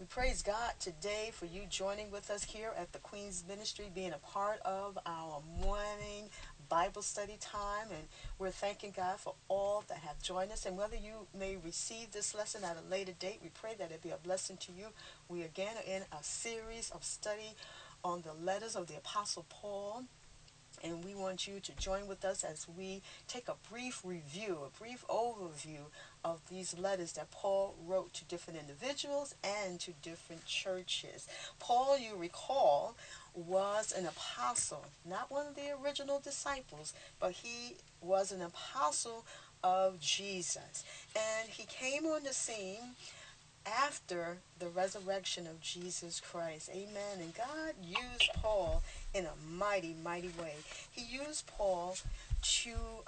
We praise God today for you joining with us here at the Queen's Ministry, being a part of our morning Bible study time. And we're thanking God for all that have joined us. And whether you may receive this lesson at a later date, we pray that it be a blessing to you. We again are in a series of study on the letters of the Apostle Paul. And we want you to join with us as we take a brief review, a brief overview of these letters that Paul wrote to different individuals and to different churches. Paul, you recall, was an apostle, not one of the original disciples, but he was an apostle of Jesus. And he came on the scene after the resurrection of Jesus Christ. Amen. And God used Paul in a mighty, mighty way. He used Paul to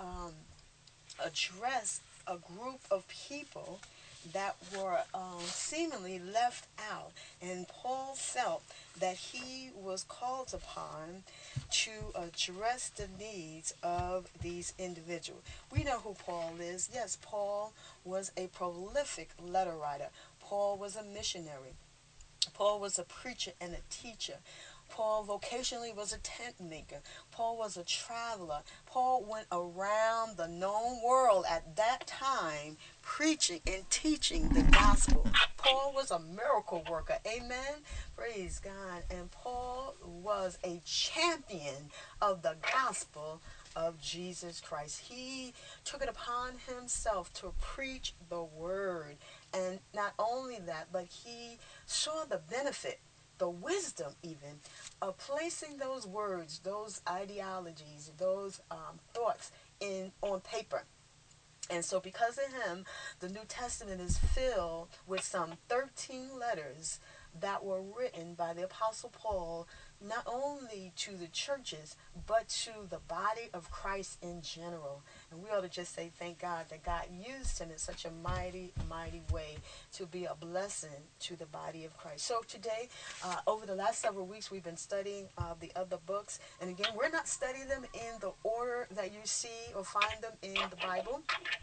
address a group of people that were seemingly left out. And Paul felt that he was called upon to address the needs of these individuals. We know who Paul is. Yes, Paul was a prolific letter writer. Paul was a missionary. Paul was a preacher and a teacher. Paul vocationally was a tent maker. Paul was a traveler. Paul went around the known world at that time preaching and teaching the gospel. Paul was a miracle worker. Amen. Praise God. And Paul was a champion of the gospel of Jesus Christ. He took it upon himself to preach the word. And not only that, but he saw the benefit, the wisdom even, of placing those words, those ideologies, those thoughts on paper. And so because of him, the New Testament is filled with some 13 letters that were written by the Apostle Paul, not only to the churches, but to the body of Christ in general. And we ought to just say thank God that God used him in such a mighty, mighty way to be a blessing to the body of Christ. So today, over the last several weeks, we've been studying the other books. And again, we're not studying them in the order that you see or find them in the Bible.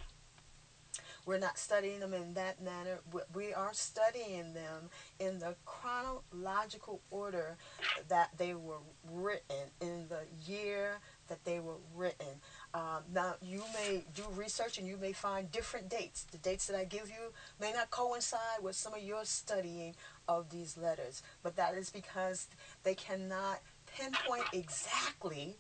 We're not studying them in that manner. We are studying them in the chronological order that they were written, in the year that they were written. Now, you may do research and you may find different dates. The dates that I give you may not coincide with some of your studying of these letters, but that is because they cannot pinpoint exactly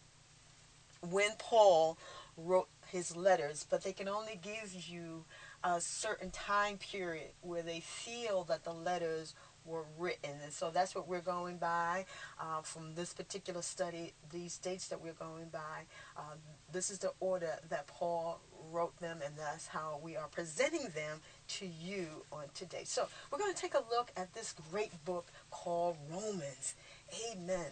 when Paul wrote his letters, but they can only give you a certain time period where they feel that the letters were written. And so that's what we're going by from this particular study, these dates that we're going by. This is the order that Paul wrote them, and that's how we are presenting them to you on today. So we're going to take a look at this great book called Romans. Amen.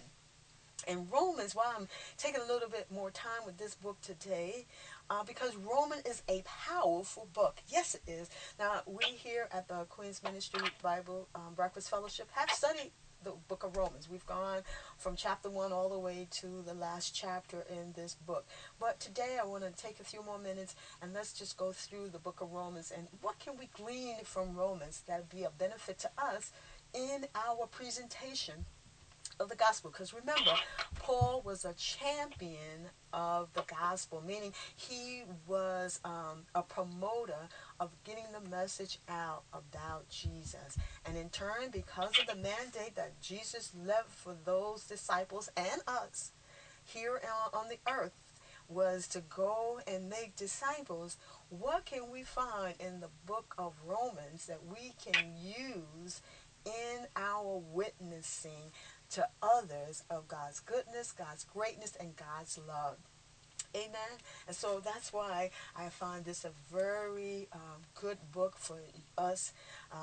In Romans, why I'm taking a little bit more time with this book today, because Romans is a powerful book. Yes, it is. Now, we here at the Queen's Ministry Bible Breakfast Fellowship have studied the book of Romans. We've gone from chapter 1 all the way to the last chapter in this book. But today I want to take a few more minutes and let's just go through the book of Romans and what can we glean from Romans that would be a benefit to us in our presentation of the gospel. Because remember, Paul was a champion of the gospel, meaning he was a promoter of getting the message out about Jesus. And in turn, because of the mandate that Jesus left for those disciples and us here on the earth, was to go and make disciples, what can we find in the book of Romans that we can use in our witnessing to others of God's goodness, God's greatness, and God's love? Amen. And so that's why I find this a very good book for us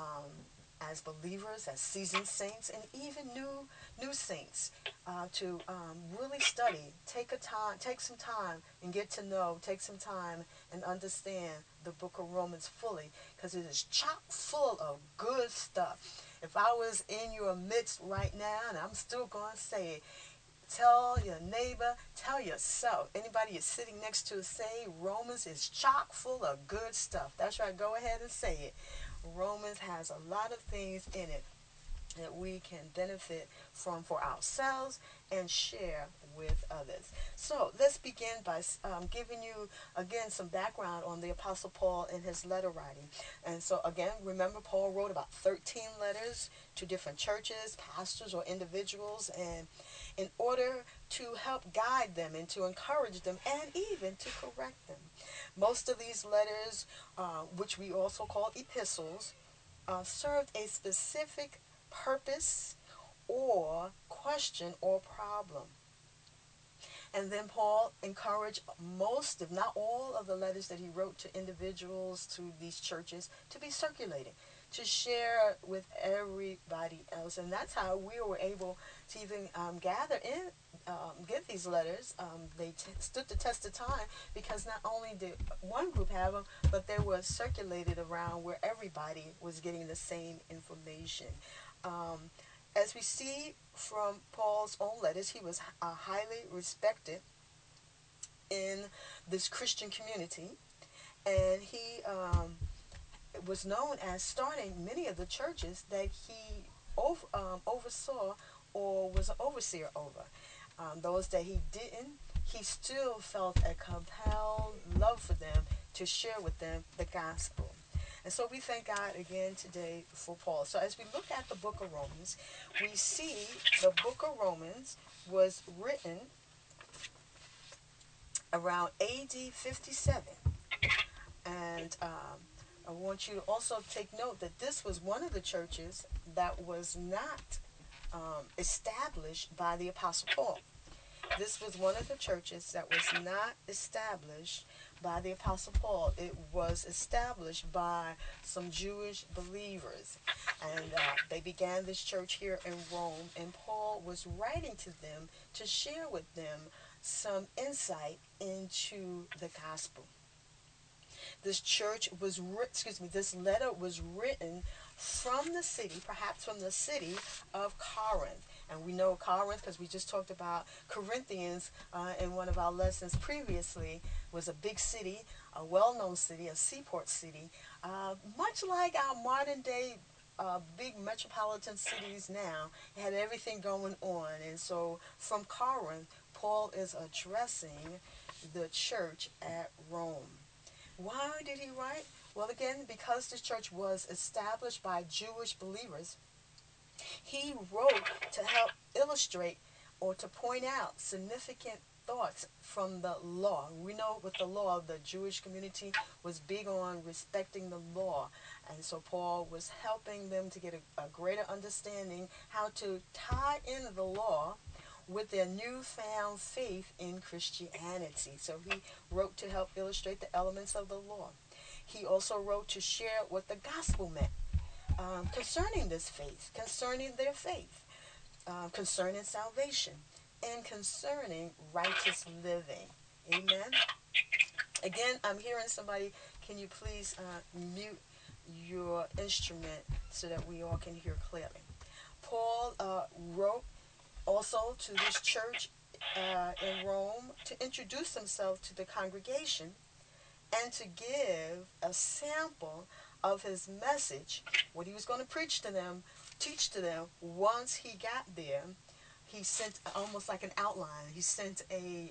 as believers, as seasoned saints, and even new saints to really study. Take some time and get to know. Take some time and understand the book of Romans fully, because it is chock full of good stuff. If I was in your midst right now, and I'm still going to say it, tell your neighbor, tell yourself, anybody you're sitting next to, say Romans is chock full of good stuff. That's right. Go ahead and say it. Romans has a lot of things in it that we can benefit from for ourselves and share with others. So let's begin by giving you again some background on the Apostle Paul and his letter writing. And so again, remember Paul wrote about 13 letters to different churches, pastors, or individuals, and in order to help guide them and to encourage them and even to correct them. Most of these letters, which we also call epistles, served a specific purpose or question or problem. And then Paul encouraged most, if not all, of the letters that he wrote to individuals, to these churches, to be circulated, to share with everybody else. And that's how we were able to even gather in, get these letters. They stood the test of time because not only did one group have them, but they were circulated around where everybody was getting the same information. Um, as we see from Paul's own letters, he was highly respected in this Christian community, and he was known as starting many of the churches that he oversaw or was an overseer over. Those that he didn't, he still felt a compelled love for them to share with them the gospel. And so we thank God again today for Paul. So as we look at the book of Romans, we see the book of Romans was written around AD 57. And I want you to also take note that this was one of the churches that was not established by the Apostle Paul. This was one of the churches that was not established by the Apostle Paul. It was established by some Jewish believers. And they began this church here in Rome, and Paul was writing to them to share with them some insight into the gospel. This this letter was written from the city, perhaps from the city of Corinth. And we know Corinth because we just talked about Corinthians in one of our lessons previously, was a big city, a well-known city, a seaport city, much like our modern day big metropolitan cities now. It had everything going on. And so from Corinth, Paul is addressing the church at Rome. Why did he write? Well, again, because this church was established by Jewish believers, he wrote to help illustrate or to point out significant thoughts from the law. We know with the law, the Jewish community was big on respecting the law. And so Paul was helping them to get a greater understanding how to tie in the law with their newfound faith in Christianity. So he wrote to help illustrate the elements of the law. He also wrote to share what the gospel meant concerning this faith, concerning their faith, concerning salvation, and concerning righteous living. Amen. Again, I'm hearing somebody. Can you please mute your instrument so that we all can hear clearly? Paul wrote also to this church in Rome to introduce himself to the congregation and to give a sample of his message, what he was going to preach to them, teach to them once he got there. He sent almost like an outline. He sent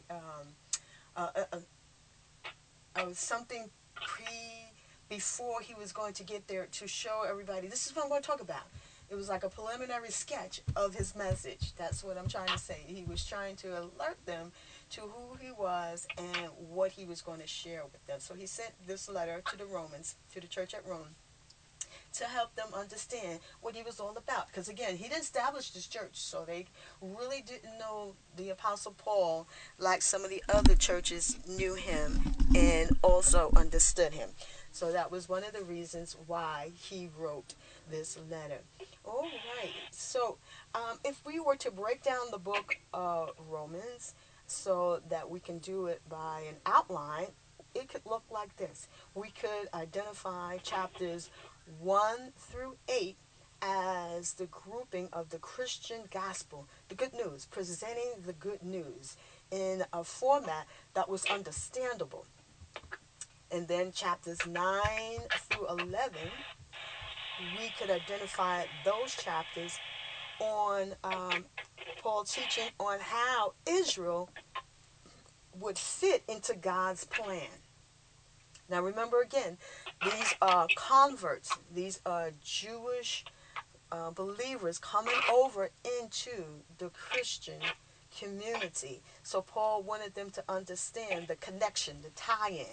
something before he was going to get there to show everybody, this is what I'm going to talk about. It was like a preliminary sketch of his message. That's what I'm trying to say. He was trying to alert them to who he was and what he was going to share with them. So he sent this letter to the Romans, to the church at Rome, to help them understand what he was all about. Because again, he didn't establish this church, so they really didn't know the Apostle Paul like some of the other churches knew him and also understood him. So that was one of the reasons why he wrote this letter. All right. So if we were to break down the book of Romans so that we can do it by an outline, it could look like this. We could identify chapters 1 through 8 as the grouping of the Christian gospel, the good news, presenting the good news in a format that was understandable. And then chapters 9 through 11 we could identify those chapters on Paul teaching on how Israel would fit into God's plan. Now remember again, these are converts. These are Jewish believers coming over into the Christian community. So Paul wanted them to understand the connection, the tie-in,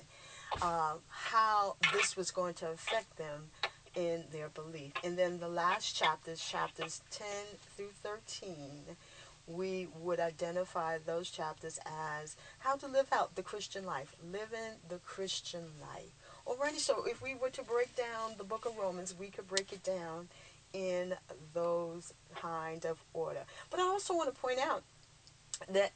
how this was going to affect them in their belief. And then the last chapters, chapters 10 through 13, we would identify those chapters as how to live out the Christian life, living the Christian life. Alrighty, so if we were to break down the book of Romans, we could break it down in those kind of order. But I also want to point out that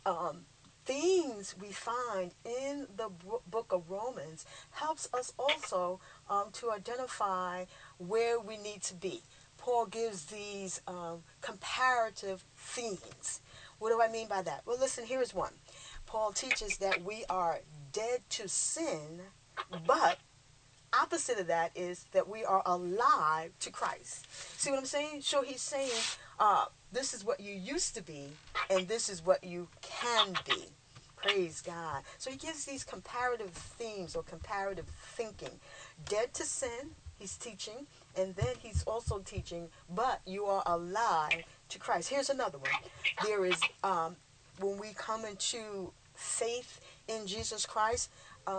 themes we find in the book of Romans helps us also to identify where we need to be. Paul gives these comparative themes. What do I mean by that? Well, listen, here's one. Paul teaches that we are dead to sin, but opposite of that is that we are alive to Christ. See what I'm saying? So he's saying this is what you used to be, and this is what you can be. Praise God. So he gives these comparative themes or comparative thinking. Dead to sin, he's teaching, and then he's also teaching, but you are alive to Christ. Here's another one. There is, when we come into faith in Jesus Christ,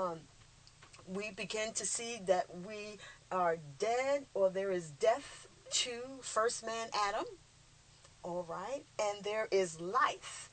we begin to see that we are dead, or there is death to first man Adam. All right. And there is life,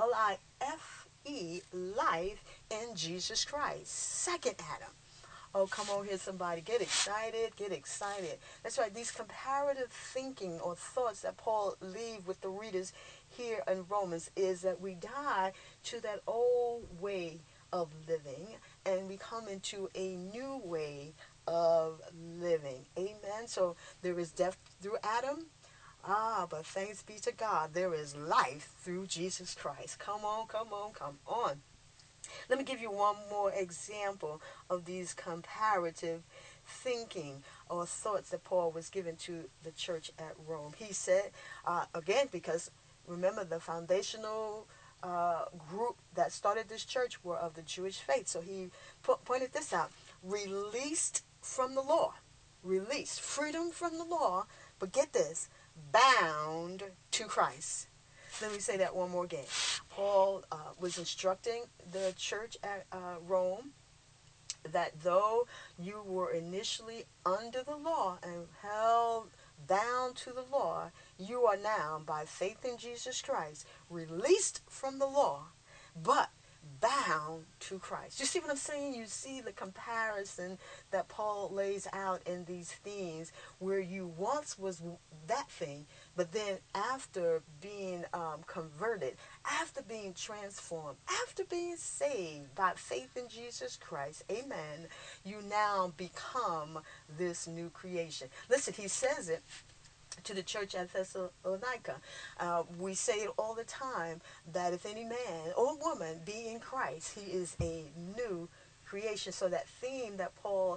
Life, life in Jesus Christ, second Adam. Oh, come on here, somebody. Get excited. Get excited. That's right. These comparative thinking or thoughts that Paul leave with the readers here in Romans is that we die to that old way of living and we come into a new way of living. Amen. So there is death through Adam. But thanks be to God, there is life through Jesus Christ. Come on, come on, come on. Let me give you one more example of these comparative thinking or thoughts that Paul was given to the church at Rome. He said, again, because remember the foundational group that started this church were of the Jewish faith. So he pointed this out. Released from the law. Released. Freedom from the law. But get this. Bound to Christ. Let me say that one more again. Paul was instructing the church at Rome that though you were initially under the law and held bound to the law, you are now, by faith in Jesus Christ, released from the law, but bound to Christ. You see what I'm saying? You see the comparison that Paul lays out in these themes, where you once was that thing, but then after being converted, after being transformed, after being saved by faith in Jesus Christ, amen, you now become this new creation. Listen, he says it to the church at Thessalonica. We say it all the time that if any man or woman be in Christ, he is a new creation. So that theme that Paul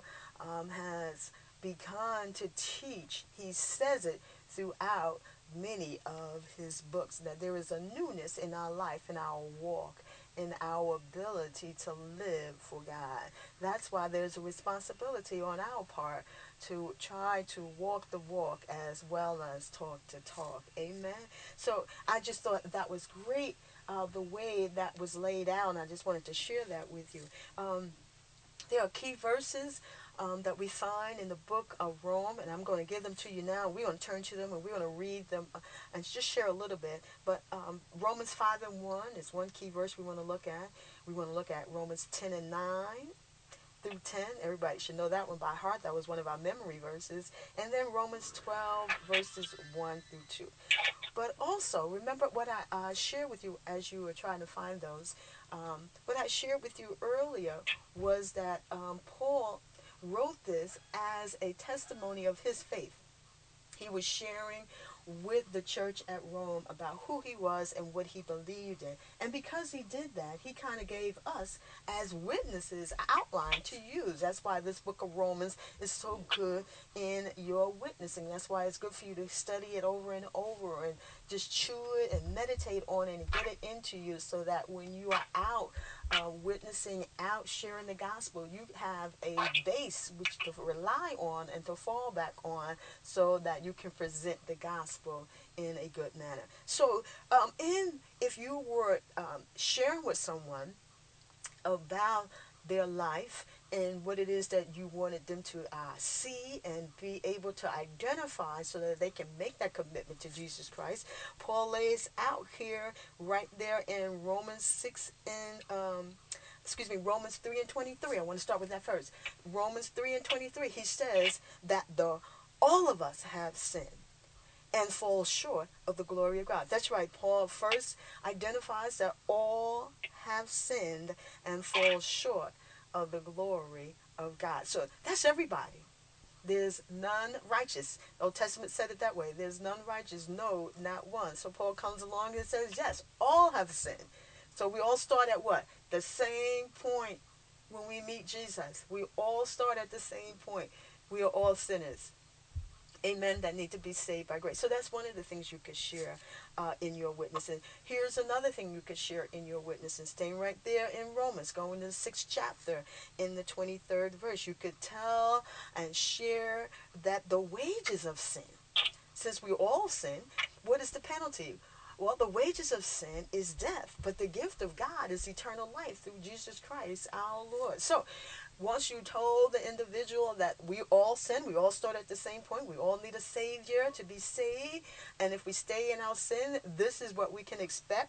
has begun to teach, he says it throughout many of his books, that there is a newness in our life, in our walk, in our ability to live for God. That's why there's a responsibility on our part to try to walk the walk as well as talk the talk. Amen. So I just thought that was great, the way that was laid out, and I just wanted to share that with you. There are key verses that we find in the book of Rome, and I'm going to give them to you now. We're going to turn to them, and we're going to read them and just share a little bit. But Romans 5:1 is one key verse we want to look at. We want to look at Romans 10:9 through 10. Everybody should know that one by heart. That was one of our memory verses. And then Romans 12, verses 1 through 2. But also, remember what I shared with you as you were trying to find those. What I shared with you earlier was that Paul wrote this as a testimony of his faith. He was sharing with the church at Rome about who he was and what he believed in. And because he did that, he kind of gave us as witnesses outline to use. That's why this book of Romans is so good in your witnessing. That's why it's good for you to study it over and over and just chew it and meditate on it and get it into you, so that when you are out witnessing, out sharing the gospel, you have a base which to rely on and to fall back on, so that you can present the gospel in a good manner. So if you were sharing with someone about their life and what it is that you wanted them to see and be able to identify, so that they can make that commitment to Jesus Christ, Paul lays out here right there in Romans 6 and Romans 3 and 23. I want to start with that first. Romans 3 and 23, he says that all of us have sinned and fall short of the glory of God. That's right. Paul first identifies that all have sinned and fall short of the glory of God. So that's everybody. There's none righteous. The Old Testament said it that way. There's none righteous, no, not one. So Paul comes along and says, yes, all have sinned. So we all start at what? The same point when we meet Jesus. We all start at the same point. We are all sinners. Amen, that need to be saved by grace. So that's one of the things you could share in your witness. And here's another thing you could share in your witness. And staying right there in Romans, going to the 6th chapter, in the 23rd verse, you could tell and share that the wages of sin, since we all sin, what is the penalty? Well, the wages of sin is death, but the gift of God is eternal life through Jesus Christ our Lord. So once you told the individual that we all sin, we all start at the same point, we all need a Savior to be saved, and if we stay in our sin, this is what we can expect,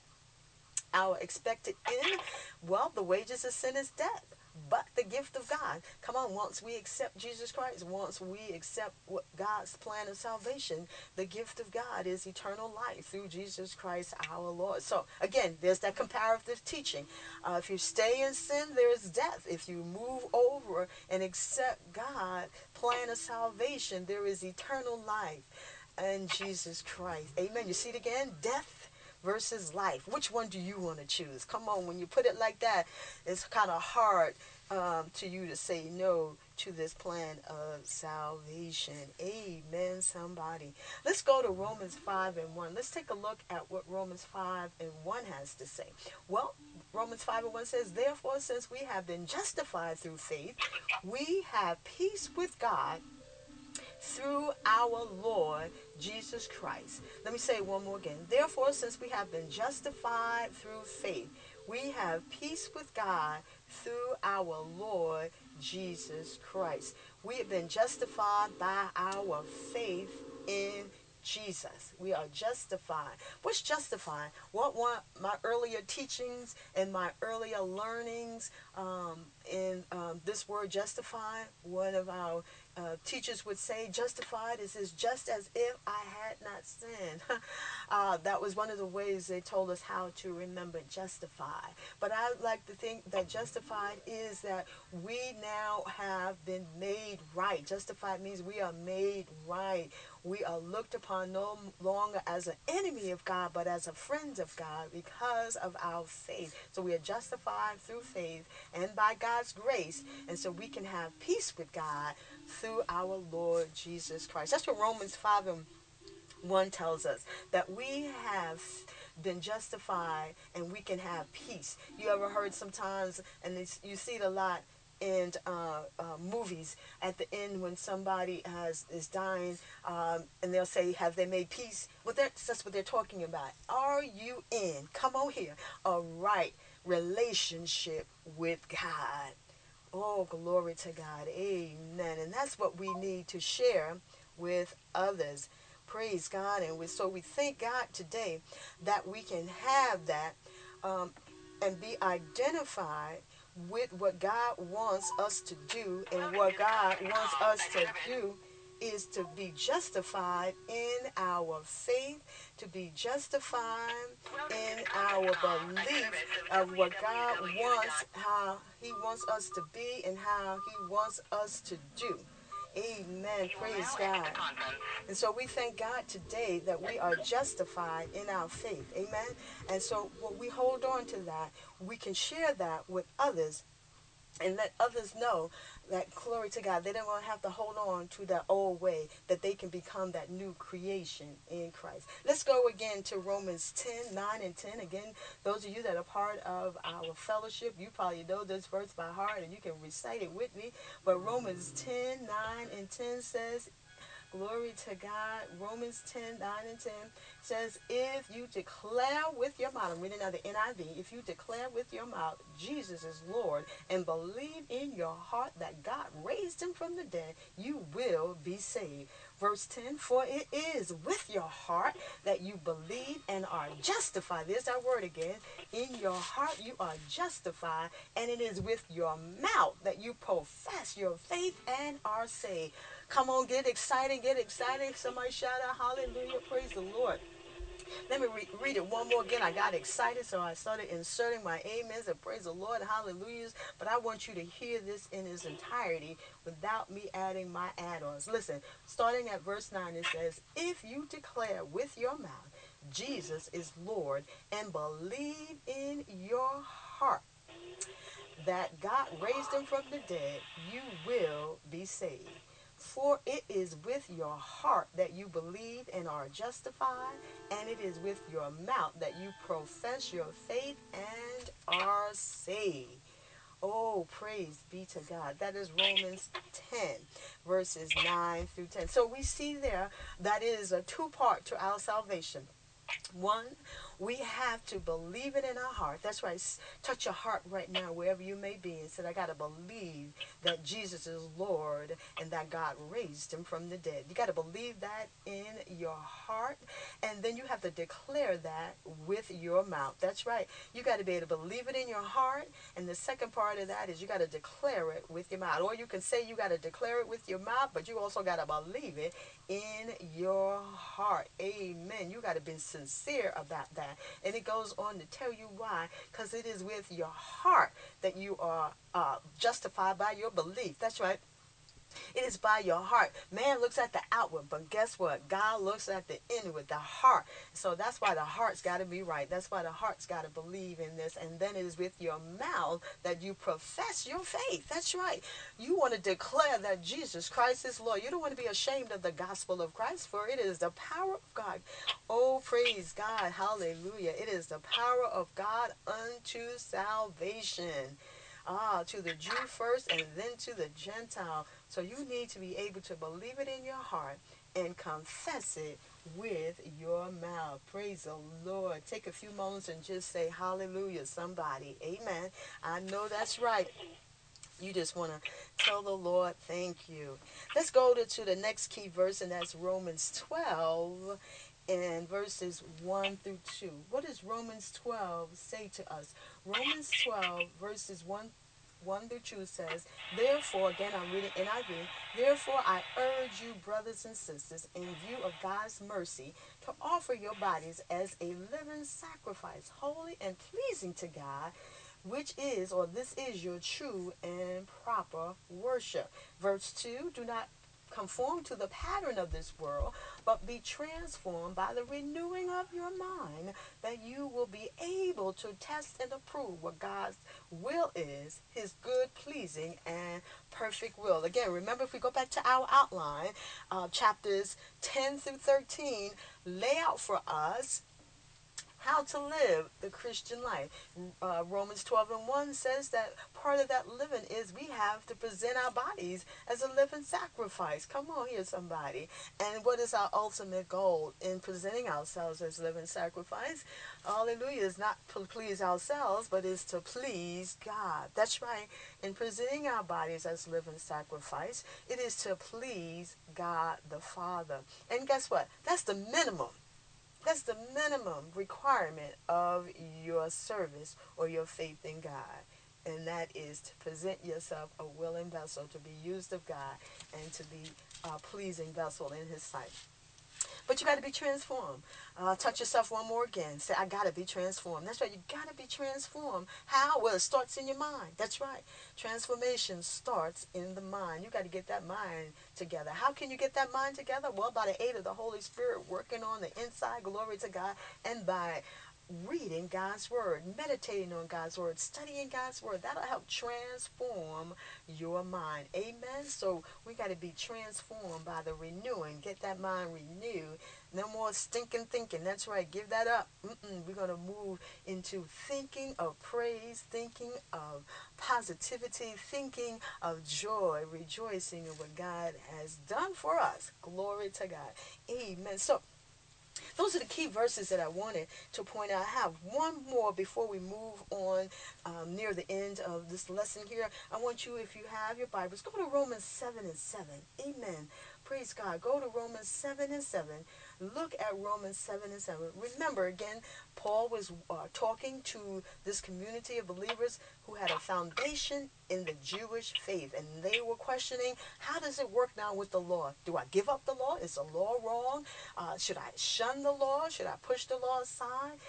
our expected end. Well, the wages of sin is death, but the gift of God, come on, once we accept Jesus Christ, once we accept what God's plan of salvation, the gift of God is eternal life through Jesus Christ our Lord. So again, there's that comparative teaching. If you stay in sin, there's death. If you move over and accept God's plan of salvation, there is eternal life in Jesus Christ. Amen. You see it again? Death versus life. Which one do you want to choose? Come on, when you put it like that, it's kind of hard to you to say no to this plan of salvation. Amen, somebody. Let's go to Romans 5 and 1. Let's take a look at what Romans 5 and 1 has to say. Well, Romans 5 and 1 says, therefore, since we have been justified through faith, we have peace with God through our Lord Jesus Christ. Let me say it one more again. Therefore, since we have been justified through faith, we have peace with God through our Lord Jesus Christ. We have been justified by our faith in Jesus. We are justified. What's justifying? What my earlier teachings and my earlier learnings in this word justify, one of our teachers would say justified is just as if I had not sinned. That was one of the ways they told us how to remember justify. But I like to think that justified is that we now have been made right. Justified means we are made right. We are looked upon no longer as an enemy of God, but as a friend of God because of our faith. So we are justified through faith and by God's grace. And so we can have peace with God through our Lord Jesus Christ. That's what Romans 5 and 1 tells us, that we have been justified and we can have peace. You ever heard sometimes, and you see it a lot in movies, at the end when somebody is dying, and they'll say, have they made peace? Well, that's what they're talking about. Are you in, come on here, a right relationship with God? Oh, glory to God. Amen. And that's what we need to share with others. Praise God. And so we thank God today that we can have that and be identified with what God wants us to do. And what God wants us to do is to be justified in our faith, to be justified in our belief of what God wants, how He wants us to be, and how He wants us to do. Amen. Praise God. And so we thank God today that we are justified in our faith. Amen. And so when we hold on to that, we can share that with others and let others know that, glory to God, they don't want to have to hold on to that old way, that they can become that new creation in Christ. Let's go again to Romans 10, 9 and 10. Again, those of you that are part of our fellowship, you probably know this verse by heart and you can recite it with me. But Romans 10, 9 and 10 says, glory to God. Romans 10, 9 and 10 says, if you declare with your mouth, I'm reading now the NIV, if you declare with your mouth Jesus is Lord and believe in your heart that God raised him from the dead, you will be saved. Verse 10, for it is with your heart that you believe and are justified. There's that word again. In your heart you are justified, and it is with your mouth that you profess your faith and are saved. Come on, get excited, get excited. Somebody shout out hallelujah, praise the Lord. Let me read it one more again. I got excited, so I started inserting my amens and praise the Lord, hallelujahs. But I want you to hear this in its entirety without me adding my add-ons. Listen, starting at verse 9, it says, if you declare with your mouth Jesus is Lord and believe in your heart that God raised him from the dead, you will be saved. For it is with your heart that you believe and are justified, and it is with your mouth that you profess your faith and are saved. Oh, praise be to God. That is Romans 10, verses 9 through 10. So we see there that is a two-part to our salvation. One, we have to believe it in our heart. That's right. Touch your heart right now, wherever you may be, and say, I got to believe that Jesus is Lord and that God raised him from the dead. You got to believe that in your heart, and then you have to declare that with your mouth. That's right. You got to be able to believe it in your heart, and the second part of that is you got to declare it with your mouth. Or you can say you got to declare it with your mouth, but you also got to believe it in your heart. Amen. You got to be sincere about that. And it goes on to tell you why. Because it is with your heart that you are justified by your belief. That's right. It is by your heart. Man looks at the outward, but guess what? God looks at the inward, the heart. So that's why the heart's got to be right. That's why the heart's got to believe in this. And then it is with your mouth that you profess your faith. That's right. You want to declare that Jesus Christ is Lord. You don't want to be ashamed of the gospel of Christ, for it is the power of God. Oh, praise God. Hallelujah. It is the power of God unto salvation. To the Jew first and then to the Gentile. So you need to be able to believe it in your heart and confess it with your mouth. Praise the Lord. Take a few moments and just say hallelujah, somebody. Amen. I know that's right. You just want to tell the Lord thank you. Let's go to the next key verse, and that's Romans 12 and verses 1 through 2. What does Romans 12 say to us? Romans 12 verses 1 through 2 says, therefore, again I'm reading NIV, therefore I urge you, brothers and sisters, in view of God's mercy, to offer your bodies as a living sacrifice, holy and pleasing to God, which is, or this is, your true and proper worship. Verse 2, do not conform to the pattern of this world, but be transformed by the renewing of your mind, that you will be able to test and approve what God's will is, his good, pleasing, and perfect will. Again, remember, if we go back to our outline, chapters 10 through 13 lay out for us how to live the Christian life. Romans 12 and 1 says that part of that living is we have to present our bodies as a living sacrifice. Come on here, somebody. And what is our ultimate goal in presenting ourselves as living sacrifice? Hallelujah. Is not to please ourselves, but is to please God. That's right. In presenting our bodies as living sacrifice, it is to please God the Father. And guess what? That's the minimum. That's the minimum requirement of your service or your faith in God. And that is to present yourself a willing vessel to be used of God and to be a pleasing vessel in his sight. But you got to be transformed. Touch yourself one more again. Say, I got to be transformed. That's right. You got to be transformed. How? Well, it starts in your mind. That's right. Transformation starts in the mind. You got to get that mind together. How can you get that mind together? Well, by the aid of the Holy Spirit working on the inside, glory to God, and by reading God's word, meditating on God's word, studying God's word. That'll help transform your mind. Amen. So we got to be transformed by the renewing. Get that mind renewed. No more stinking thinking. That's right. Give that up. We're going to move into thinking of praise, thinking of positivity, thinking of joy, rejoicing in what God has done for us. Glory to God. Amen. So those are the key verses that I wanted to point out. I have one more before we move on near the end of this lesson here. I want you, if you have your Bibles, go to Romans 7 and 7. Amen. Praise God. Go to Romans 7 and 7. Look at Romans 7 and 7. Remember, again, Paul was talking to this community of believers who had a foundation in the Jewish faith. And they were questioning, how does it work now with the law? Do I give up the law? Is the law wrong? Should I shun the law? Should I push the law aside?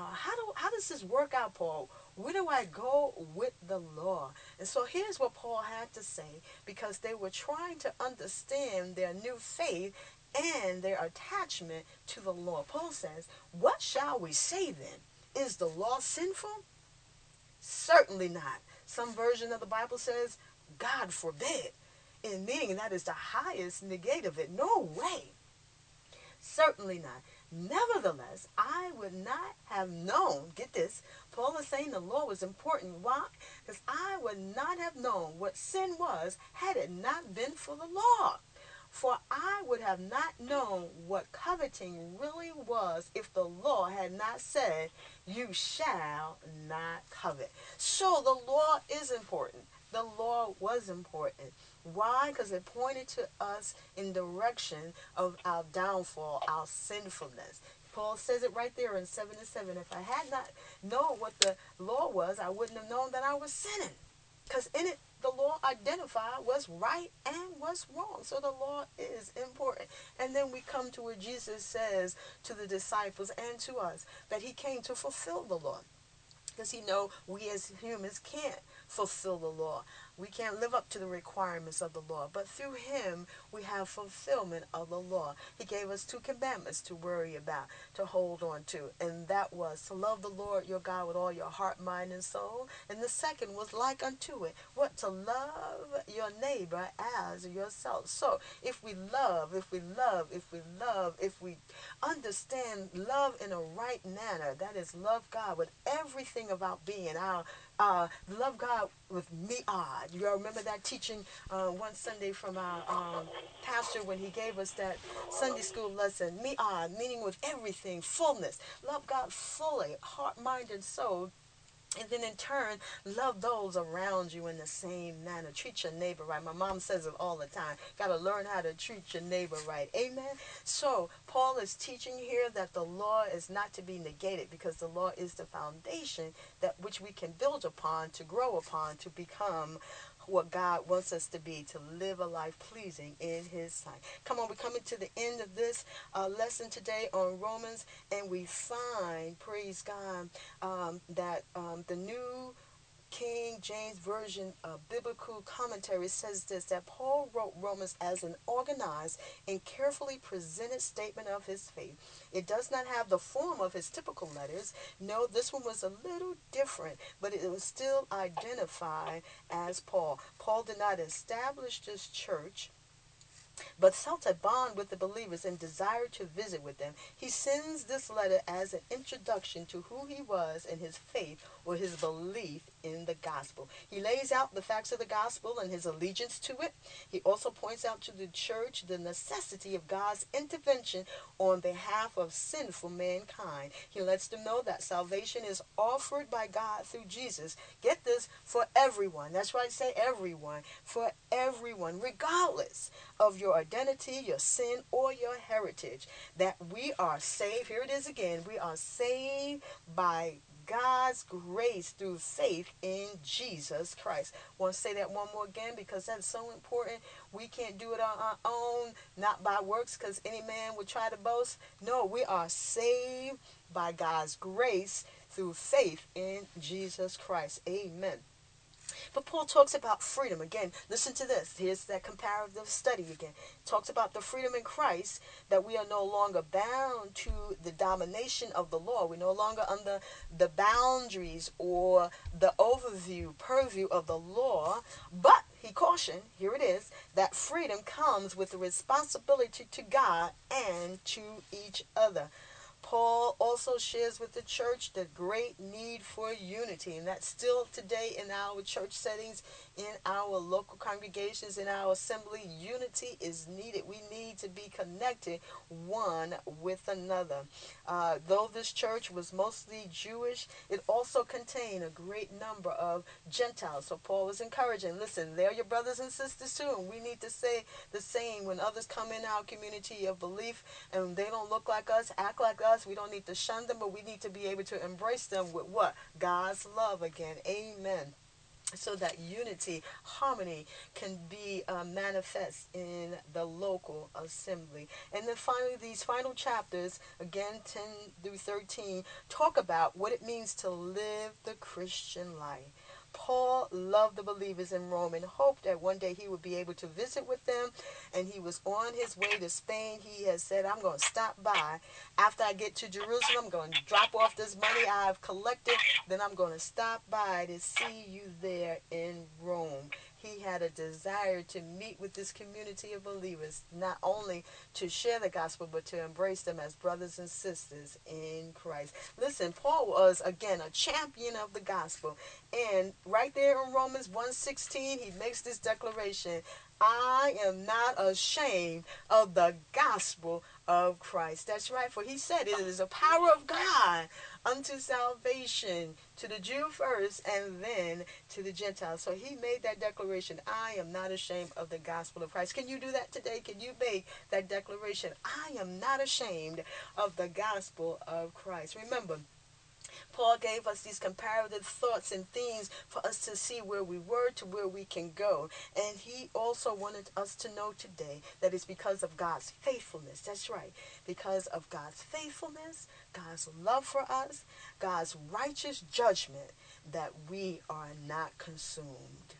How does this work out, Paul? Where do I go with the law? And so here's what Paul had to say, because they were trying to understand their new faith and their attachment to the law. Paul says, what shall we say then? Is the law sinful? Certainly not. Some version of the Bible says, God forbid. In meaning that is the highest negate of it. No way. Certainly not. Nevertheless, I would not have known, get this, Paul is saying the law was important. Why? Because I would not have known what sin was had it not been for the law. For I would have not known what coveting really was if the law had not said, you shall not covet. So the law is important. The law was important. Why? Because it pointed to us in direction of our downfall, our sinfulness. Paul says it right there in 7 and 7. If I had not known what the law was, I wouldn't have known that I was sinning. Because in it, the law identified what's right and what's wrong. So the law is important. And then we come to where Jesus says to the disciples and to us that he came to fulfill the law. Because he know we as humans can't fulfill the law. We can't live up to the requirements of the law. But through him, we have fulfillment of the law. He gave us 2 commandments to worry about, to hold on to. And that was to love the Lord your God with all your heart, mind, and soul. And the second was like unto it. What? To love your neighbor as yourself. So if we understand love in a right manner, that is love God with everything of our being, love God with mi'ad. You all remember that teaching one Sunday from our pastor when he gave us that Sunday school lesson, mi'ad, meaning with everything, fullness. Love God fully, heart, mind, and soul. And then in turn, love those around you in the same manner. Treat your neighbor right. My mom says it all the time. Got to learn how to treat your neighbor right. Amen? So Paul is teaching here that the law is not to be negated, because the law is the foundation that which we can build upon, to grow upon, to become what God wants us to be, to live a life pleasing in his sight. Come on, we're coming to the end of this lesson today on Romans, and we find, praise God, that the New King James Version of Biblical Commentary says this, that Paul wrote Romans as an organized and carefully presented statement of his faith. It does not have the form of his typical letters. No, this one was a little different, but it was still identified as Paul. Paul did not establish this church, but felt a bond with the believers and desired to visit with them. He sends this letter as an introduction to who he was and his faith or his belief in the gospel. He lays out the facts of the gospel and his allegiance to it. He also points out to the church the necessity of God's intervention on behalf of sinful mankind. He lets them know that salvation is offered by God through Jesus. Get this, for everyone. That's right, say everyone. For everyone, regardless of your identity, your sin, or your heritage, that we are saved. Here it is again. We are saved by God's grace through faith in Jesus Christ. I want to say that one more again because that's so important. We can't do it on our own, not by works, because any man would try to boast. No, we are saved by God's grace through faith in Jesus Christ. Amen. But Paul talks about freedom. Again, listen to this. Here's that comparative study again. Talks about the freedom in Christ, that we are no longer bound to the domination of the law. We're no longer under the boundaries or the purview of the law. But he cautioned, here it is, that freedom comes with the responsibility to God and to each other. Paul also shares with the church the great need for unity, and that's still today in our church settings, in our local congregations, in our assembly. Unity is needed. We need to be connected one with another. Though this church was mostly Jewish, it also contained a great number of Gentiles. So Paul was encouraging, listen, they're your brothers and sisters too, and we need to say the same when others come in our community of belief and they don't look like us, act like us. We don't need to shun them, but we need to be able to embrace them with what? God's love again. Amen. So that unity, harmony can be manifest in the local assembly. And then finally, these final chapters, again 10 through 13, talk about what it means to live the Christian life. Paul loved the believers in Rome and hoped that one day he would be able to visit with them. And he was on his way to Spain. He has said, I'm going to stop by. After I get to Jerusalem, I'm going to drop off this money I've collected. Then I'm going to stop by to see you there in Rome. He had a desire to meet with this community of believers, not only to share the gospel, but to embrace them as brothers and sisters in Christ. Listen, Paul was, again, a champion of the gospel. And right there in Romans 1:16, he makes this declaration, I am not ashamed of the gospel of Christ. That's right, for he said it is a power of God unto salvation to the Jew first and then to the Gentiles. So he made that declaration, I am not ashamed of the gospel of Christ. Can you do that today? Can you make that declaration? I am not ashamed of the gospel of Christ. Remember, Paul gave us these comparative thoughts and themes for us to see where we were to where we can go. And he also wanted us to know today that it's because of God's faithfulness. That's right. Because of God's faithfulness, God's love for us, God's righteous judgment, that we are not consumed.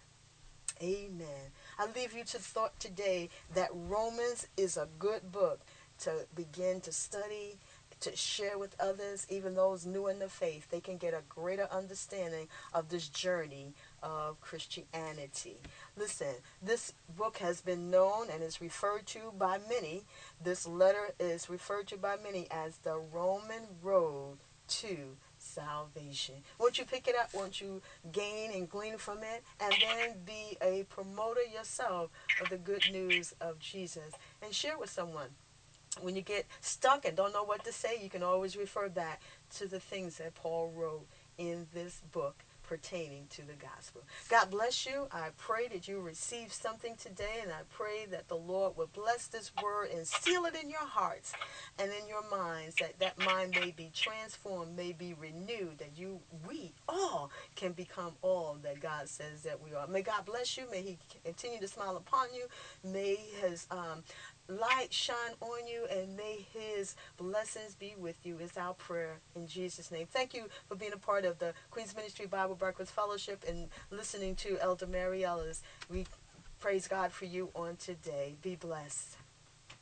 Amen. I leave you to thought today that Romans is a good book to begin to study, to share with others, even those new in the faith. They can get a greater understanding of this journey of Christianity. Listen, this book has been known and is referred to by many. This letter is referred to by many as the Roman road to salvation. Won't you pick it up? Won't you gain and glean from it? And then be a promoter yourself of the good news of Jesus and share with someone. When you get stuck and don't know what to say, you can always refer back to the things that Paul wrote in this book pertaining to the gospel. God bless you. I pray that you receive something today, and I pray that the Lord will bless this word and seal it in your hearts and in your minds, that that mind may be transformed, may be renewed, that we all can become all that God says that we are. May God bless you. May he continue to smile upon you. May his light shine on you, and may his blessings be with you is our prayer in Jesus' name. Thank you for being a part of the Queen's Ministry Bible Breakfast Fellowship and listening to Elder Mary Ellis. We praise God for you on today. Be blessed.